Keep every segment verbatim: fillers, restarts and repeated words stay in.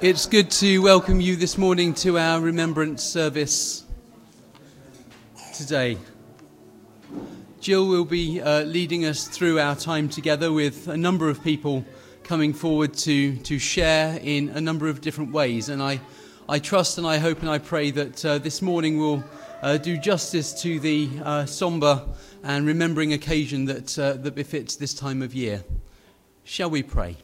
It's good to welcome you this morning to our remembrance service today. Jill will be uh, leading us through our time together with a number of people coming forward to, to share in a number of different ways. And I, I trust and I hope and I pray that uh, this morning will uh, do justice to the uh, sombre and remembering occasion that, uh, that befits this time of year. Shall we pray?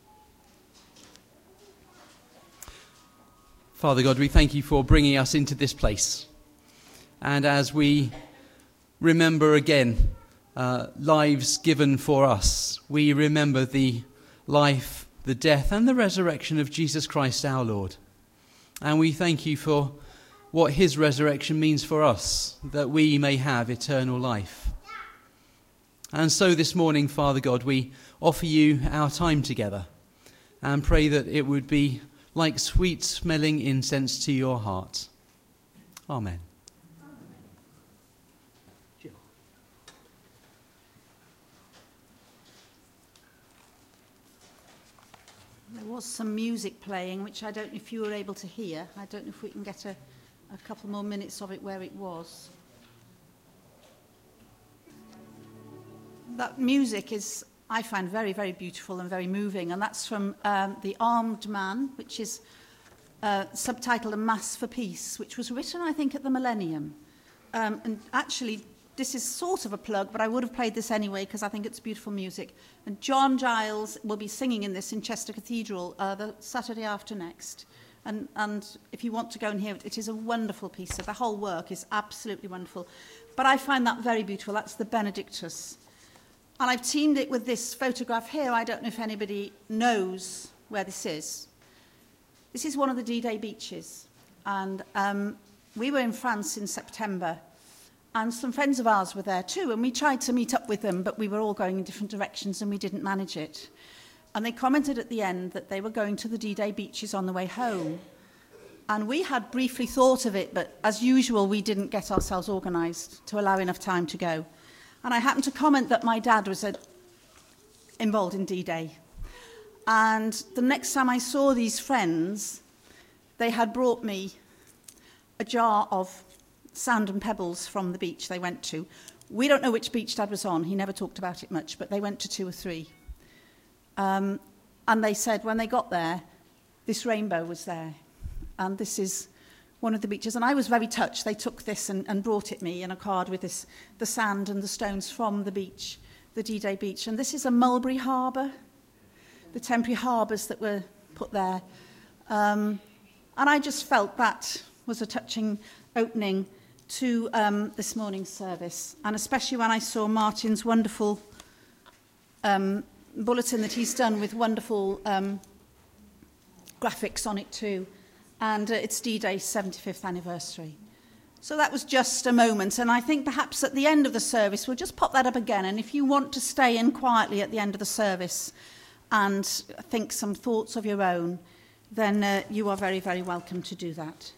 Father God, we thank you for bringing us into this place. And as we remember again uh, lives given for us, we remember the life, the death and the resurrection of Jesus Christ our Lord. And we thank you for what his resurrection means for us, that we may have eternal life. And so this morning, Father God, we offer you our time together and pray that it would be like sweet-smelling incense to your heart. Amen. There was some music playing, which I don't know if you were able to hear. I don't know if we can get a, a couple more minutes of it where it was. That music is, I find, very, very beautiful and very moving, and that's from um, The Armed Man, which is uh, subtitled A Mass for Peace, which was written, I think, at the Millennium. Um, and actually, this is sort of a plug, but I would have played this anyway because I think it's beautiful music. And John Giles will be singing in this in Chester Cathedral uh, the Saturday after next. And, and if you want to go and hear it, it is a wonderful piece. So the whole work is absolutely wonderful. But I find that very beautiful. That's the Benedictus. And I've teamed it with this photograph here. I don't know if anybody knows where this is. This is one of the D-Day beaches. And um, we were in France in September. And some friends of ours were there too. And we tried to meet up with them, but we were all going in different directions and we didn't manage it. And they commented at the end that they were going to the D-Day beaches on the way home. And we had briefly thought of it, but as usual, we didn't get ourselves organised to allow enough time to go. And I happened to comment that my dad was a, involved in D-Day. And the next time I saw these friends, they had brought me a jar of sand and pebbles from the beach they went to. We don't know which beach Dad was on. He never talked about it much, but they went to two or three. Um, and they said when they got there, this rainbow was there. And this is one of the beaches, and I was very touched. They took this and, and brought it me in a card with this, the sand and the stones from the beach, the D-Day beach. And this is a Mulberry Harbour, the temporary harbours that were put there. Um, and I just felt that was a touching opening to um, this morning's service, and especially when I saw Martin's wonderful um, bulletin that he's done with wonderful um, graphics on it too. And uh, it's D-Day's seventy-fifth anniversary. So that was just a moment. And I think perhaps at the end of the service, we'll just pop that up again. And if you want to stay in quietly at the end of the service and think some thoughts of your own, then uh, you are very, very welcome to do that.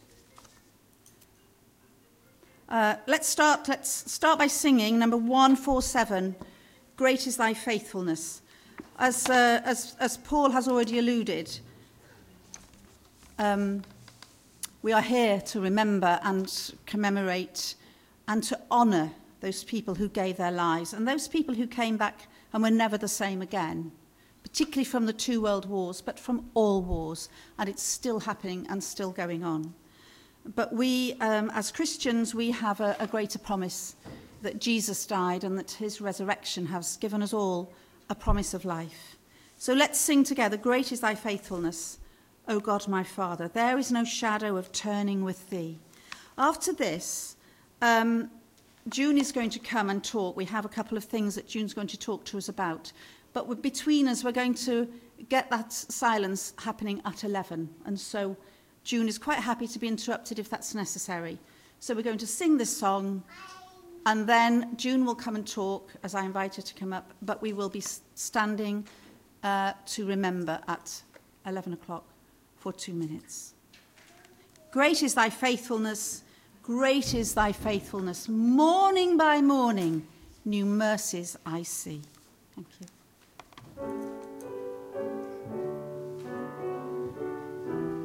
Uh, let's start, let's start by singing number one forty-seven, Great is Thy Faithfulness. As, uh, as, as Paul has already alluded, um, we are here to remember and commemorate and to honour those people who gave their lives and those people who came back and were never the same again, particularly from the two world wars, but from all wars, and it's still happening and still going on. But we, um, as Christians, we have a, a greater promise that Jesus died and that his resurrection has given us all a promise of life. So let's sing together, Great is Thy Faithfulness, O God, my Father, there is no shadow of turning with thee. After this, um, June is going to come and talk. We have a couple of things that June's going to talk to us about. But between us, we're going to get that silence happening at eleven. And so June is quite happy to be interrupted if that's necessary. So we're going to sing this song, and then June will come and talk as I invite her to come up. But we will be standing uh, to remember at eleven o'clock. For two minutes. Great is thy faithfulness, great is thy faithfulness. Morning by morning, new mercies I see. Thank you.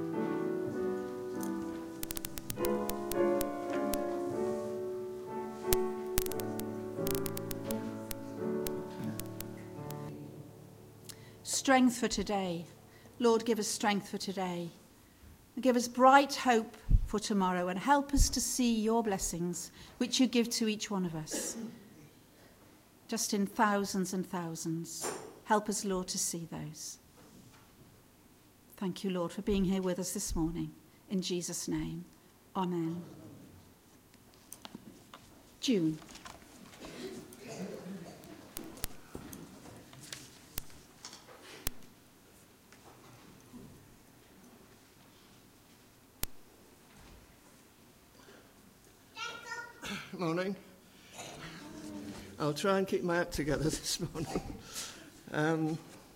strength for today. Lord, give us strength for today. And give us bright hope for tomorrow, and help us to see your blessings, which you give to each one of us. Just in thousands and thousands. Help us, Lord, to see those. Thank you, Lord, for being here with us this morning. In Jesus' name, amen. June. Morning. I'll try and keep my act together this morning. Um,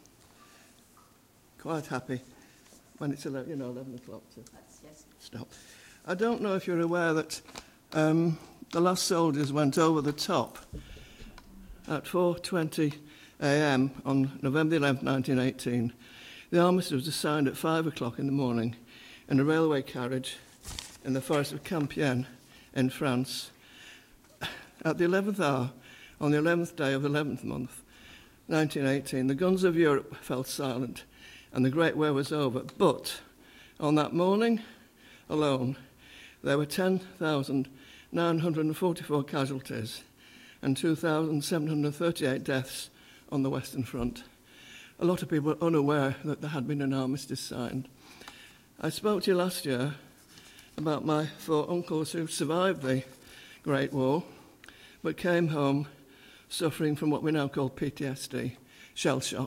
quite happy when it's eleven, you know, eleven o'clock to Yes. stop. I don't know if you're aware that um, the last soldiers went over the top at four twenty a m on November eleventh, nineteen eighteen. The armistice was signed at five o'clock in the morning in a railway carriage in the forest of Compiègne in France. At the eleventh hour, on the eleventh day of the eleventh month, nineteen eighteen, the guns of Europe fell silent and the Great War was over. But on that morning alone, there were ten thousand nine hundred forty-four casualties and two thousand seven hundred thirty-eight deaths on the Western Front. A lot of people were unaware that there had been an armistice signed. I spoke to you last year about my four uncles who survived the Great War, but came home suffering from what we now call P T S D, shell shock.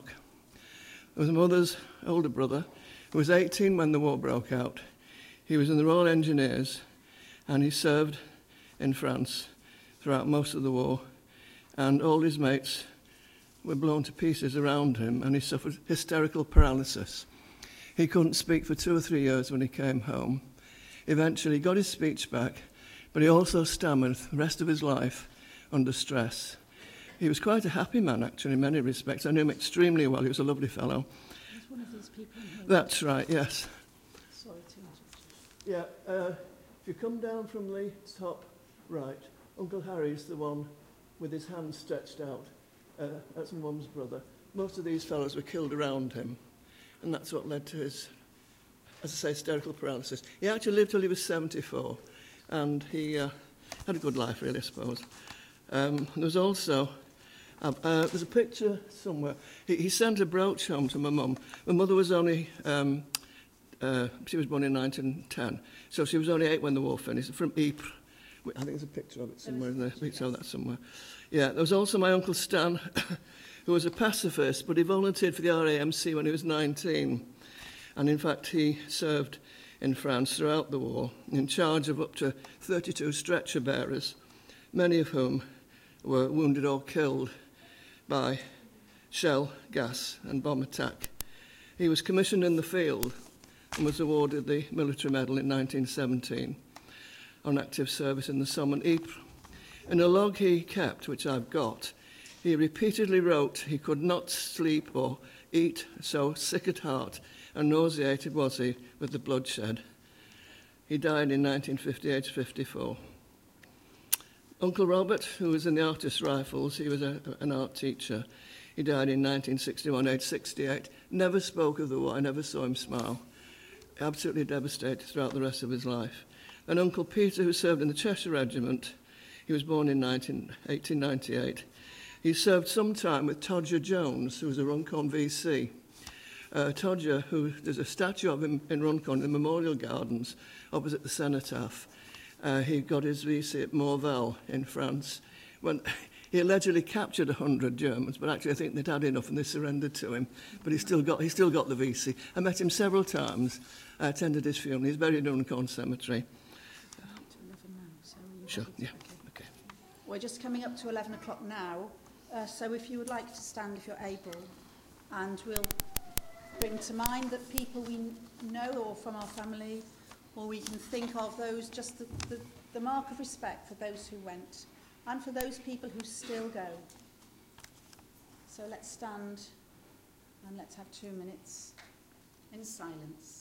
There was my mother's older brother, who was eighteen when the war broke out. He was in the Royal Engineers, and he served in France throughout most of the war, and all his mates were blown to pieces around him, and he suffered hysterical paralysis. He couldn't speak for two or three years when he came home. Eventually he got his speech back, but he also stammered the rest of his life under stress. He was quite a happy man, actually, in many respects. I knew him extremely well. He was a lovely fellow. He's one of these people in here. That's right, yes. Sorry to interrupt. Yeah, uh, if you come down from the top right, Uncle Harry's the one with his hand stretched out. Uh, that's my mum's brother. Most of these fellows were killed around him, and that's what led to his, as I say, hysterical paralysis. He actually lived till he was seventy-four, and he uh, had a good life, really, I suppose. Um, there was also, uh, uh, there's a picture somewhere. He, he sent a brooch home to my mum. My mother was only, um, uh, she was born in nineteen ten, so she was only eight when the war finished, from Ypres. I think there's a picture of it somewhere in there. I saw that somewhere. Yeah, there was also my Uncle Stan, who was a pacifist, but he volunteered for the R A M C when he was nineteen. And in fact, he served in France throughout the war, in charge of up to thirty-two stretcher bearers, many of whom were wounded or killed by shell, gas and bomb attack. He was commissioned in the field and was awarded the military medal in nineteen seventeen on active service in the Somme and Ypres. In a log he kept, which I've got, he repeatedly wrote he could not sleep or eat, so sick at heart and nauseated was he with the bloodshed. He died in nineteen fifty-eight to fifty-four. Uncle Robert, who was in the Artist Rifles, he was a, an art teacher. He died in nineteen sixty-one, aged sixty-eight. Never spoke of the war. I never saw him smile. Absolutely devastated throughout the rest of his life. And Uncle Peter, who served in the Cheshire Regiment, he was born in eighteen ninety-eight. He served some time with Todger Jones, who was a Runcorn V C. Uh, Todger, who there's a statue of him in Runcorn in the Memorial Gardens opposite the Cenotaph. Uh, he got his V C at Morval in France when he allegedly captured one hundred Germans, but actually I think they'd had enough and they surrendered to him. But he still got, he still got the V C. I met him several times. I attended his funeral. He's buried in Runcorn Cemetery. Sure, yeah, okay. We're just coming up to eleven o'clock now, uh, so if you would like to stand if you're able, and we'll bring to mind that people we know or from our family, or we can think of those, just the, the, the mark of respect for those who went, and for those people who still go. So let's stand and let's have two minutes in silence.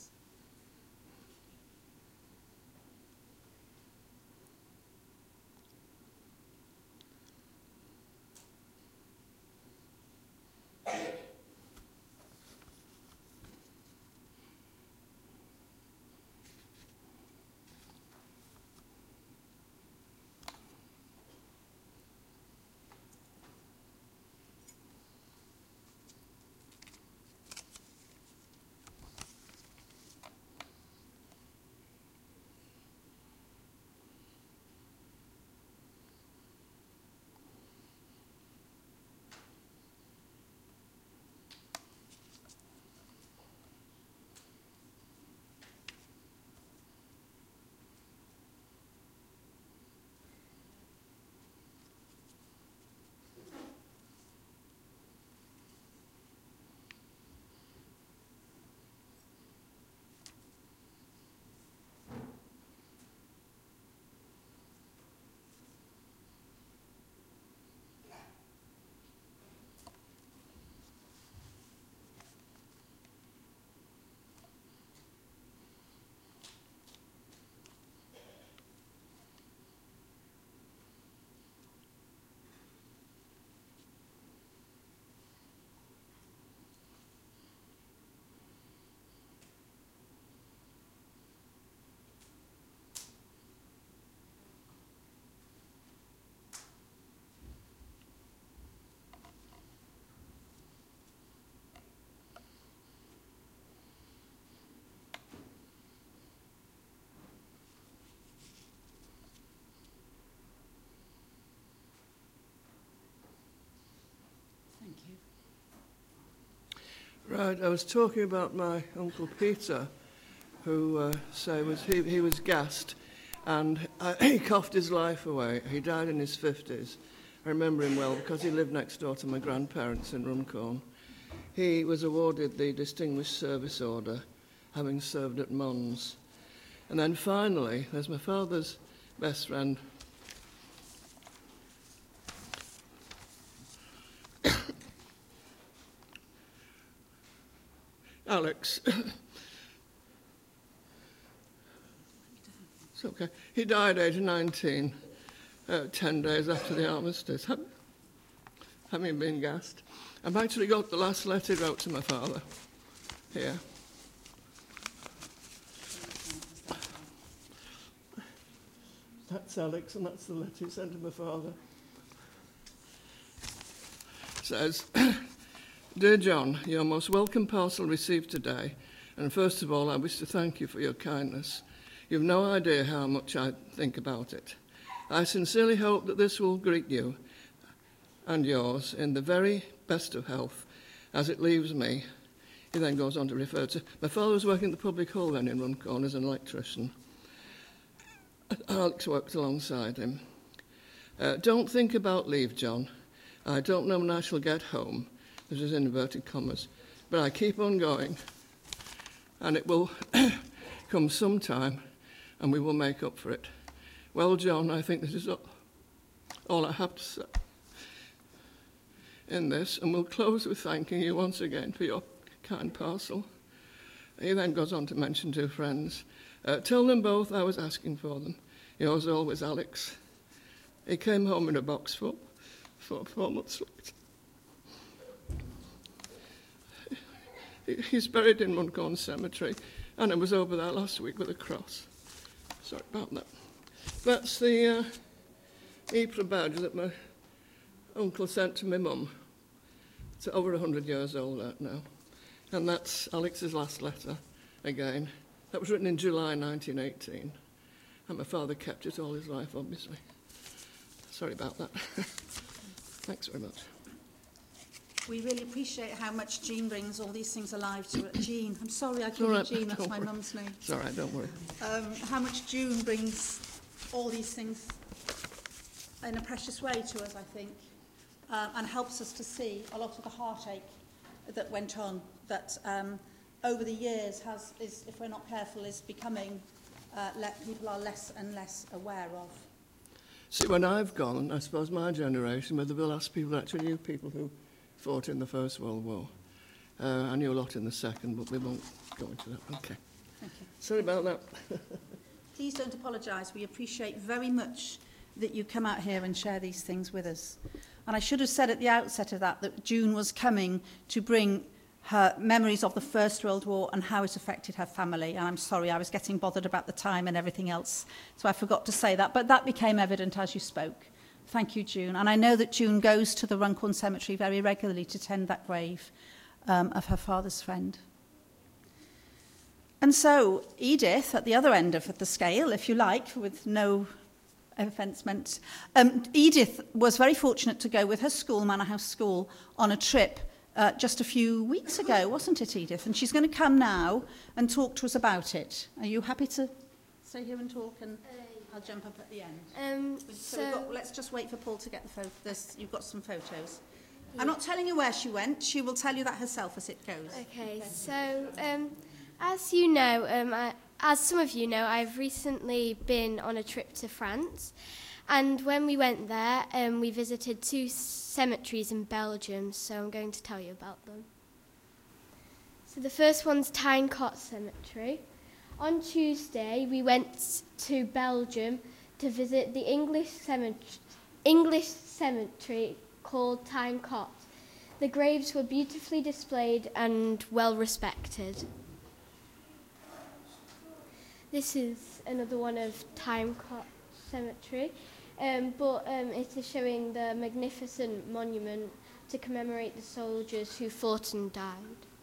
Right, I was talking about my Uncle Peter, who uh, say was he, he was gassed, and uh, he coughed his life away. He died in his fifties. I remember him well because he lived next door to my grandparents in Runcorn. He was awarded the Distinguished Service Order, having served at Mons. And then finally, there's my father's best friend, Alex. It's okay. He died age nineteen, uh, ten days after the armistice, having been gassed. I've actually got the last letter he wrote to my father here. That's Alex, and that's the letter he sent to my father. It says, Dear John, your most welcome parcel received today, and first of all, I wish to thank you for your kindness. You've no idea how much I think about it. I sincerely hope that this will greet you and yours in the very best of health as it leaves me. He then goes on to refer to, my father was working at the public hall then in Runcorn as an electrician. Alex worked alongside him. Uh, don't think about leave, John. I don't know when I shall get home. This is inverted commas. But I keep on going. And it will come sometime, and we will make up for it. Well, John, I think this is all, all I have to say in this, and we'll close with thanking you once again for your kind parcel. He then goes on to mention two friends. Uh, tell them both I was asking for them. Yours always, Alex. He came home in a box for, for four months later. He's buried in Runcorn Cemetery, and I was over there last week with a cross. Sorry about that. That's the uh, Ypres badge that my uncle sent to my mum. It's over one hundred years old that now. And that's Alex's last letter again. That was written in July nineteen eighteen. And my father kept it all his life, obviously. Sorry about that. Thanks very much. We really appreciate how much Jean brings all these things alive to it. Jean, I'm sorry I All called right, you Jean, that's don't my worry. mum's name. It's all right, don't worry. Um, how much June brings all these things in a precious way to us, I think, um, and helps us to see a lot of the heartache that went on, that um, over the years has, is, if we're not careful, is becoming, uh, let people are less and less aware of. See, when I've gone, I suppose my generation were the last people that actually knew people who fought in the First World War. Uh, I knew a lot in the Second, but we won't go into that. Okay. Thank you. Sorry about that. Please don't apologise. We appreciate very much that you come out here and share these things with us. And I should have said at the outset of that that June was coming to bring her memories of the First World War and how it affected her family. And I'm sorry, I was getting bothered about the time and everything else, so I forgot to say that. But that became evident as you spoke. Thank you, June. And I know that June goes to the Runcorn Cemetery very regularly to tend that grave um, of her father's friend. And so Edith, at the other end of the scale, if you like, with no offence meant, um, Edith was very fortunate to go with her school, Manor House School, on a trip uh, just a few weeks ago, wasn't it, Edith? And she's going to come now and talk to us about it. Are you happy to stay here and talk? And I'll jump up at the end. Um, So, so, we've got, let's just wait for Paul to get the photo. There's, you've got some photos. Yeah. I'm not telling you where she went. She will tell you that herself as it goes. okay, so um, as you know, um, I, as some of you know, I've recently been on a trip to France, and when we went there, um, we visited two cemeteries in Belgium, so I'm going to tell you about them. So the first one's Tynecott Cemetery. On Tuesday, we went to Belgium to visit the English cemetery, English cemetery called Tynecott. The graves were beautifully displayed and well respected. This is another one of Tynecott Cemetery, um, but um, it is showing the magnificent monument to commemorate the soldiers who fought and died.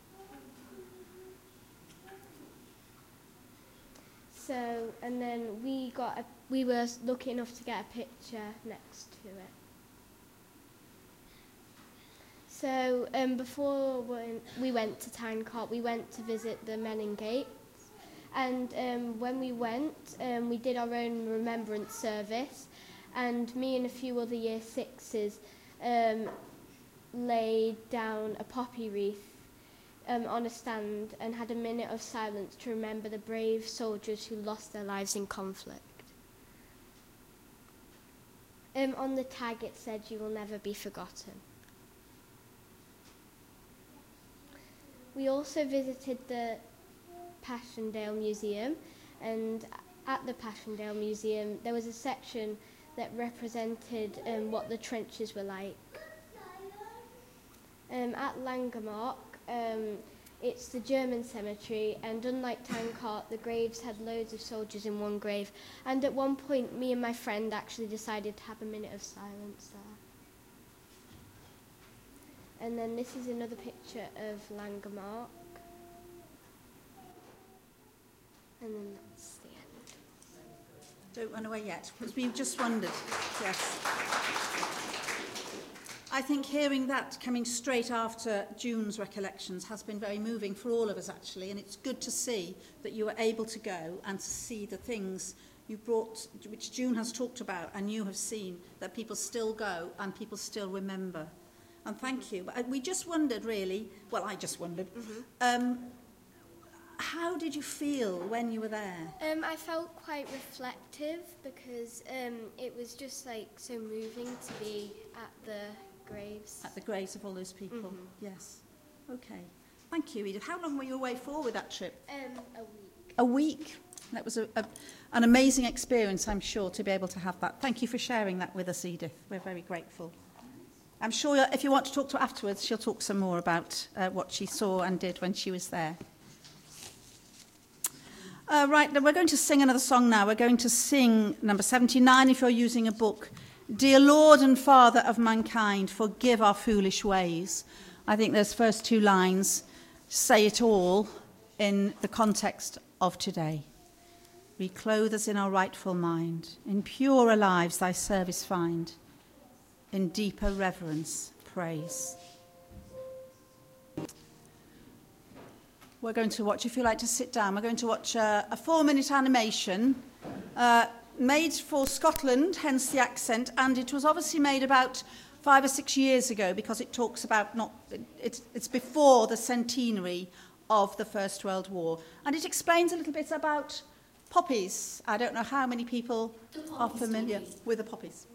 So, and then we got a, we were lucky enough to get a picture next to it. So um, before when we went to Tyne-Cart, we went to visit the Menin Gates. And um, when we went, um, we did our own remembrance service. And me and a few other year sixes um, laid down a poppy wreath um, on a stand and had a minute of silence to remember the brave soldiers who lost their lives in conflict. Um, on the tag it said, "You will never be forgotten." We also visited the Passchendaele Museum, and at the Passchendaele Museum there was a section that represented um, what the trenches were like. Um, at Langemarck, um, it's the German cemetery, and unlike Tyne-Cart, the graves had loads of soldiers in one grave, and at one point me and my friend actually decided to have a minute of silence there. And then this is another picture of Langemarck. And then that's the end. Don't run away yet, because we've just wondered. Yes. I think hearing that coming straight after June's recollections has been very moving for all of us, actually, and it's good to see that you were able to go and to see the things you brought, which June has talked about, and you have seen, that people still go and people still remember. And thank you. But we just wondered, really, well, I just wondered, mm-hmm. um, how did you feel when you were there? Um, I felt quite reflective because um, it was just like so moving to be at the graves. At the graves of all those people, mm-hmm. Yes. Okay. Thank you, Edith. How long were you away for with that trip? Um, a week. A week? That was a, a, an amazing experience, I'm sure, to be able to have that. Thank you for sharing that with us, Edith. We're very grateful. I'm sure if you want to talk to her afterwards, she'll talk some more about uh, what she saw and did when she was there. Uh, right, we're going to sing another song now. We're going to sing number seventy-nine if you're using a book. Dear Lord and Father of mankind, forgive our foolish ways. I think those first two lines say it all in the context of today. Reclothe us in our rightful mind. In purer lives thy service find. In deeper reverence, praise. We're going to watch, if you like to sit down, we're going to watch a, a four-minute animation uh, made for Scotland, hence the accent, and it was obviously made about five or six years ago because it talks about, not, it, it's before the centenary of the First World War. And it explains a little bit about poppies. I don't know how many people are familiar with the poppies.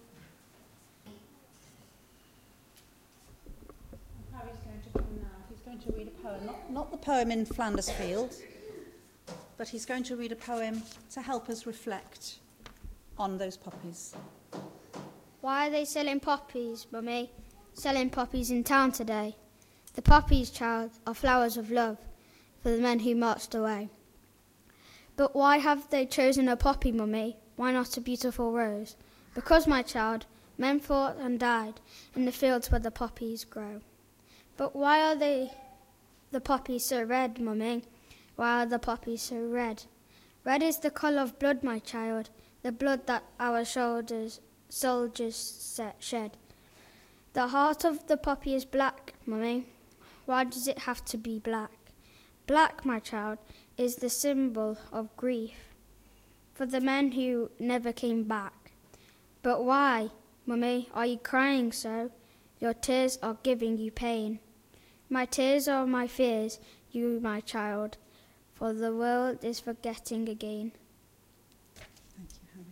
Going to read a poem, not, not the poem in Flanders Field, but he's going to read a poem to help us reflect on those poppies. Why are they selling poppies, Mummy? Selling poppies in town today. The poppies, child, are flowers of love for the men who marched away. But why have they chosen a poppy, Mummy? Why not a beautiful rose? Because, my child, men fought and died in the fields where the poppies grow. But why are they, the poppies so red, Mummy? Why are the poppies so red? Red is the colour of blood, my child, the blood that our shoulders, soldiers shed. The heart of the poppy is black, Mummy. Why does it have to be black? Black, my child, is the symbol of grief for the men who never came back. But why, Mummy, are you crying so? Your tears are giving you pain. My tears are my fears, you, my child, for the world is forgetting again. Thank you, Harry.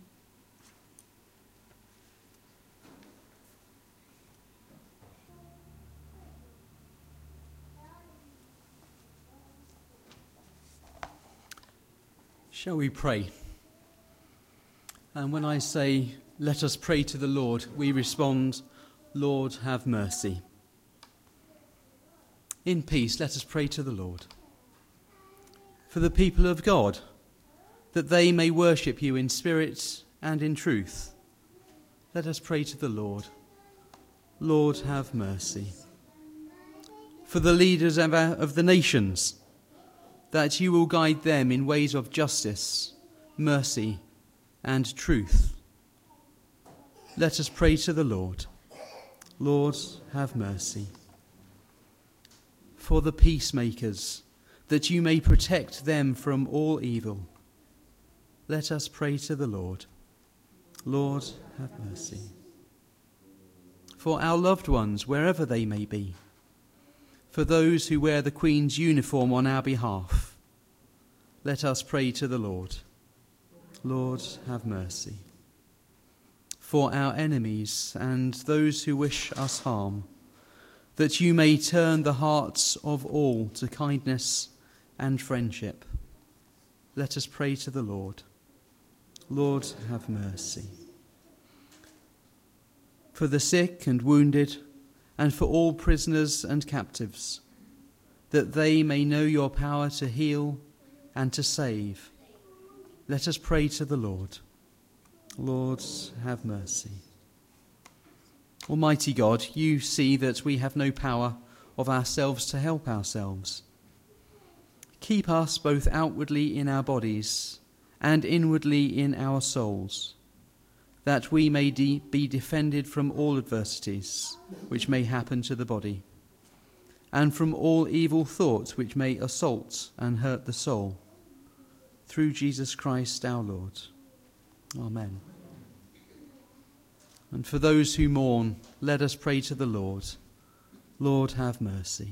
Shall we pray? And when I say, let us pray to the Lord, we respond, Lord, have mercy. In peace, let us pray to the Lord. For the people of God, that they may worship you in spirit and in truth, let us pray to the Lord. Lord, have mercy. For the leaders of, our, of the nations, that you will guide them in ways of justice, mercy, and truth, let us pray to the Lord. Lord, have mercy. for the peacemakers, that you may protect them from all evil. Let us pray to the Lord. Lord, have mercy. For our loved ones, wherever they may be. For those who wear the Queen's uniform on our behalf. Let us pray to the Lord. Lord, have mercy. For our enemies and those who wish us harm, that you may turn the hearts of all to kindness and friendship. Let us pray to the Lord. Lord, have mercy. For the sick and wounded, and for all prisoners and captives, that they may know your power to heal and to save. Let us pray to the Lord. Lord, have mercy. Almighty God, you see that we have no power of ourselves to help ourselves. Keep us both outwardly in our bodies and inwardly in our souls, that we may de- be defended from all adversities which may happen to the body, and from all evil thoughts which may assault and hurt the soul. Through Jesus Christ our Lord. Amen. And for those who mourn, let us pray to the Lord. Lord, have mercy.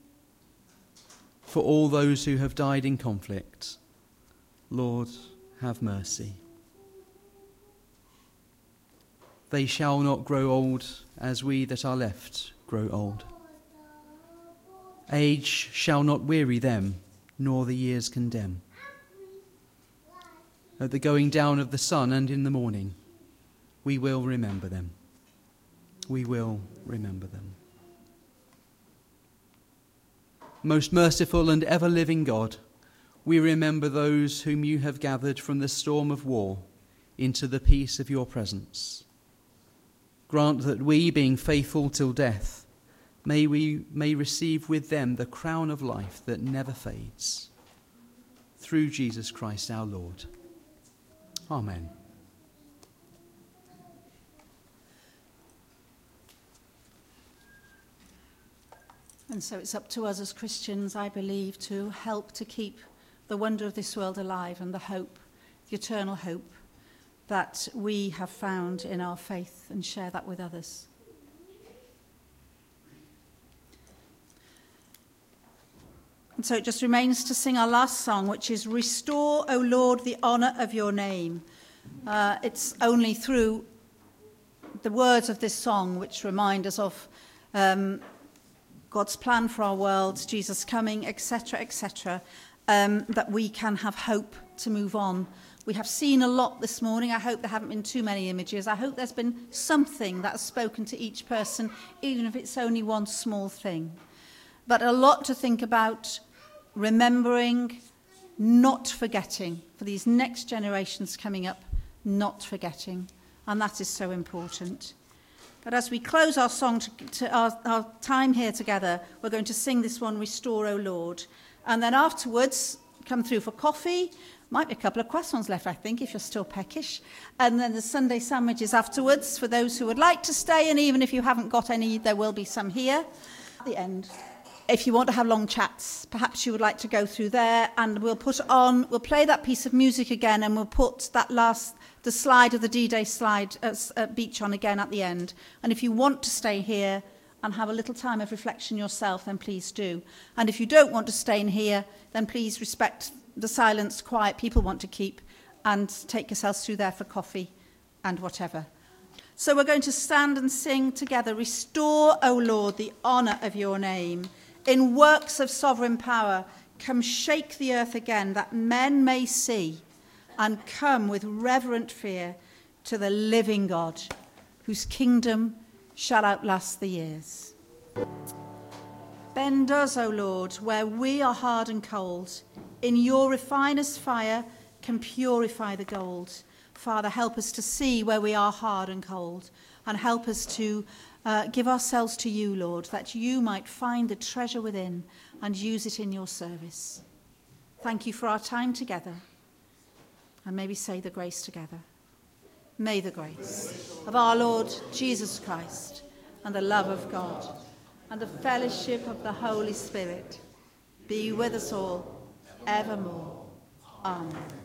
For all those who have died in conflict, Lord, have mercy. They shall not grow old as we that are left grow old. Age shall not weary them, nor the years condemn. At the going down of the sun and in the morning, we will remember them. We will remember them. Most merciful and ever-living God, we remember those whom you have gathered from the storm of war into the peace of your presence. Grant that we, being faithful till death, may we may receive with them the crown of life that never fades. Through Jesus Christ our Lord. Amen. And so it's up to us as Christians, I believe, to help to keep the wonder of this world alive and the hope, the eternal hope that we have found in our faith, and share that with others. And so it just remains to sing our last song, which is Restore, O Lord, the honour of your name. Uh, it's only through the words of this song which remind us of um, God's plan for our world, Jesus coming, et cetera, et cetera, um, that we can have hope to move on. We have seen a lot this morning. I hope there haven't been too many images. I hope there's been something that has spoken to each person, even if it's only one small thing. But a lot to think about, remembering, not forgetting, for these next generations coming up, not forgetting. And that is so important. But as we close our song, to, to our, our time here together, we're going to sing this one, Restore, O Lord. And then afterwards, come through for coffee. Might be a couple of croissants left, I think, if you're still peckish. And then the Sunday sandwiches afterwards for those who would like to stay. And even if you haven't got any, there will be some here at the end. If you want to have long chats, perhaps you would like to go through there, and we'll put on, we'll play that piece of music again, and we'll put that last, the slide of the D-Day slide at, at Beach on again at the end. And if you want to stay here and have a little time of reflection yourself, then please do. And if you don't want to stay in here, then please respect the silence, quiet people want to keep, and take yourselves through there for coffee and whatever. So we're going to stand and sing together, Restore, O Lord, the honour of your name. In works of sovereign power, come shake the earth again, that men may see, and come with reverent fear to the living God, whose kingdom shall outlast the years. Bend us, O Lord, where we are hard and cold. In your refiner's fire can purify the gold. Father, help us to see where we are hard and cold, and help us to uh, give ourselves to you, Lord, that you might find the treasure within and use it in your service. Thank you for our time together, and may we say the grace together. May the grace of our Lord Jesus Christ and the love of God and the fellowship of the Holy Spirit be with us all evermore. Amen.